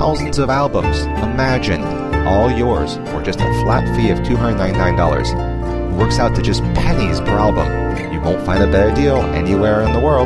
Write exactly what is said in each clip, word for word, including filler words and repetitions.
thousands of albums. Imagine, all yours for just a flat fee of two hundred ninety-nine dollars. It works out to just pennies per album. You won't find a better deal anywhere in the world.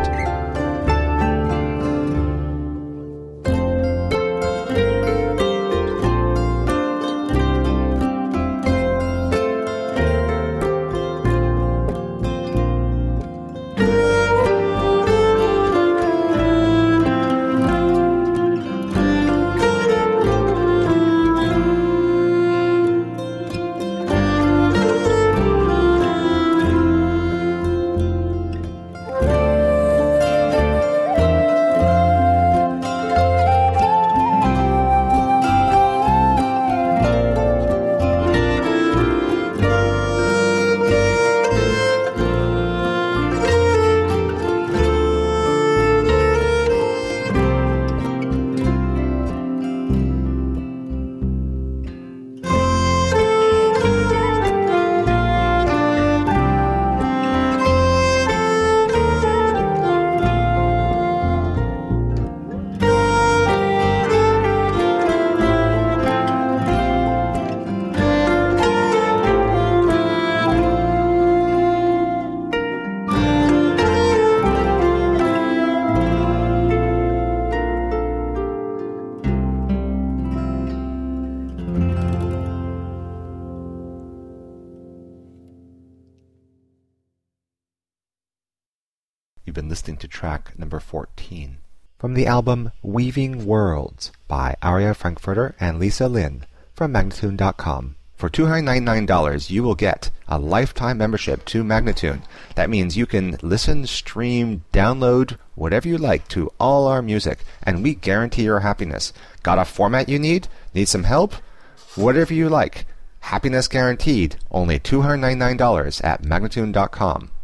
You've been listening to track number fourteen from the album Weaving Worlds by Aria Frankfurter and Lisa Lin from Magnatune dot com. For two hundred ninety-nine dollars, you will get a lifetime membership to Magnatune. That means you can listen, stream, download, whatever you like to all our music, and we guarantee your happiness. Got a format you need? Need some help? Whatever you like. Happiness guaranteed. Only two hundred ninety-nine dollars at Magnatune dot com.